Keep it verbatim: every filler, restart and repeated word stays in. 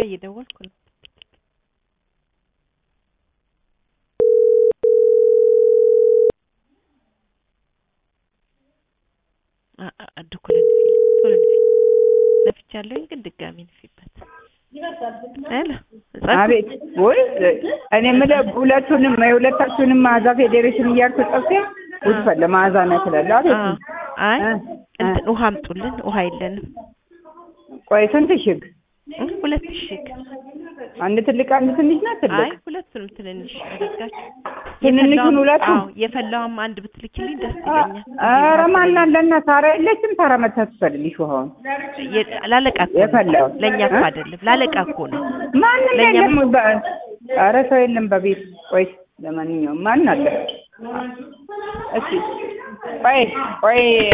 ጋር እየደወልኩ ነው አድኩለን ፊል ቶለን ለፍቻለሁ ግን ድጋሚ ንፊበት አለ አቤት ወይ እኔ ምለ ሁለቱንም የሁለታችሁንም ማዛ ፌዴሬሽን እያልኩ ጠፍቼ ውስጥ ለማዛ ነው ስለላ አቤት አይ እንትን ውሃ አምጡልን ውሃ የለንም ቆይ ስንት ሽግ ሁለት ሽግ አንድ ትልቅ አንድ ትንሽ ናት ትልቅ አይ ሁለቱንም ትንንሽ አድርጋችሁ ትንንሹን ሁለቱ አዎ የፈላውም አንድ ብትልኪልኝ ደስ ይለኛል ኧረ ማን አለና ታራ የለችም ታራ መታስፈልልሽ ውሃውን ላለቃ የፈላው ለኛ እኮ አይደለም ላለቃ እኮ ነው ማን የለም ኧረ ሰው የለም በቤት ቆይ ለማንኛውም ማን አለ እሺ ቆይ ቆይ